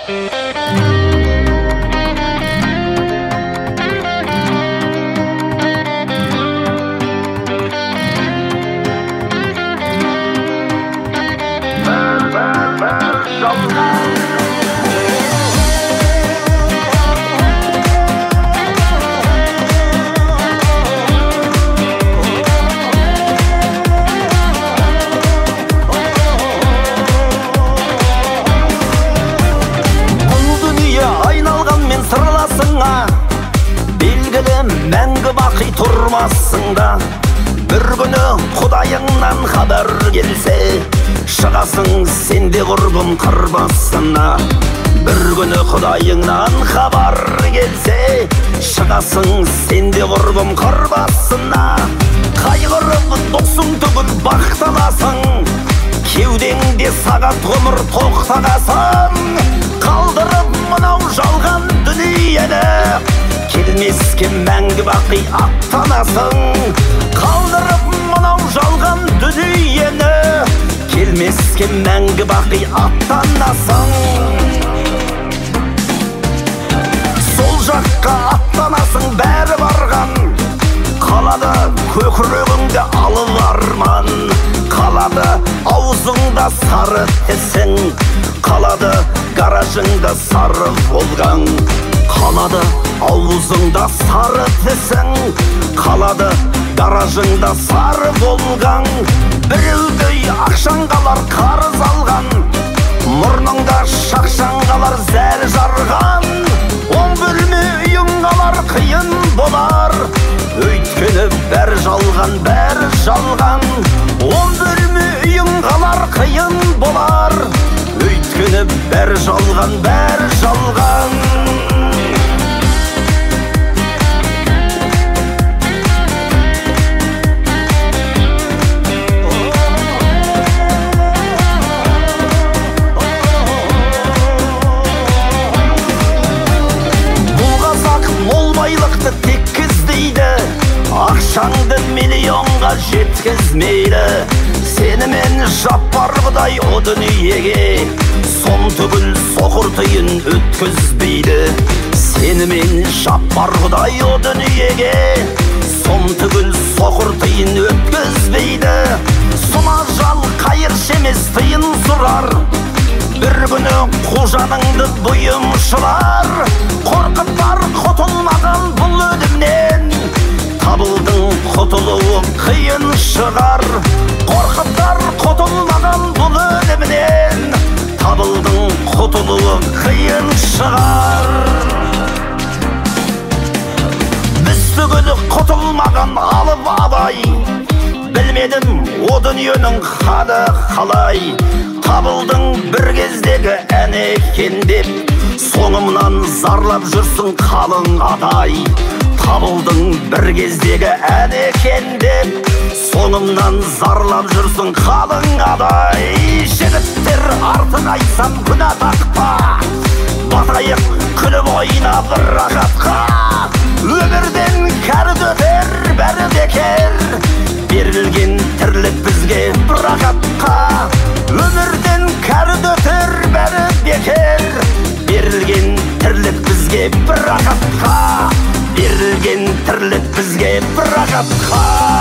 Мәңгі бақи тұрмасыңда, бір күні Құдайыңнан хабар келсе, шығасың сенде құрбым қыр басына. Бір күні Құдайыңнан хабар келсе, шығасың сенде құрбым қыр басына. Қайғырып досың түгіл бақталасың, кеудеңде сағат ғұмыр тоқтағасың. Қалдырып мынау жалған дүниені, келмеске мәңгі бақи аттанасың. Қалдырып мынау жалған дүниені, келмеске мәңгі бақи аттанасың. Сол жаққа аттанасың бәрі барған, қалады көкірегіңде алып арман. Қалады аузыңда сары тісің, қалады гаражыңда сары волгаң. Қалады аузыңда сары тісің, қалады гаражыңда сары волгаң. Біреудей ақшаң қалар қарыз алған, мұрныңда шақшаң қалар зәр жарған. 10 бөлме үйің қалар қиын болар, өйткені бәрі жалған, бәрі жалған. 10 бөлме үйің қалар қиын болар, өйткені бәрі жалған, бәрі жалған. Ақшаңды миллионға жеткізмейді, сенімен жаппар Құдай о дүниеге, сом түгіл соқыр тиын өткізбейді. Сенімен жаппар Құдай о дүниеге, сом түгіл соқыр тиын өткізбейді. Сұма жал қайыршы емес тиын сұрар, бір күні қожаныңды бұйым шылар. Қорқыттар құтылмаған бұл өлімнен, табылдың құтылуы қиын шығар. Қорқыттар құтылмаған бұл өлімнен, табылдың құтылуы қиын шығар. Біз түгілі құтылмаған алып абай, білмедім о дүниенің халі қалай. Табылдың бір кездегі ән екен деп, соңымнан зарлап жүрсің қалың адай. Табылдың бір кездегі ән екен деп, соңымнан зарлап жүрсің қалың адай. Жігіттер артын айтсам күнә тақпа, батайық күліп ойнап рақатқа. Өмірден кәрі өтер бәрі бекер, берілген тірлік бізге рақатқа. Өмірден кәрі өтер бәрі бекер, берілген тірлік бізге рақатқа. Берілген тірлік бізге рақатқа.